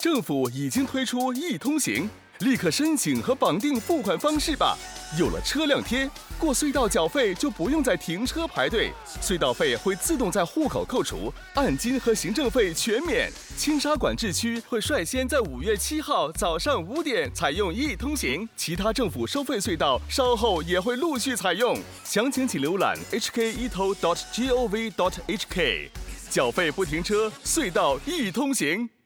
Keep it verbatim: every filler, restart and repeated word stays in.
政府已经推出易通行，立刻申请和绑定付款方式吧。有了车辆贴，过隧道缴费就不用再停车排队，隧道费会自动在户口扣除，按金和行政费全免。青沙管制区会率先在五月七号早上五点采用易通行，其他政府收费隧道稍后也会陆续采用。详情请浏览 h k e t o dot gov dot h k。缴费不停车，隧道易通行。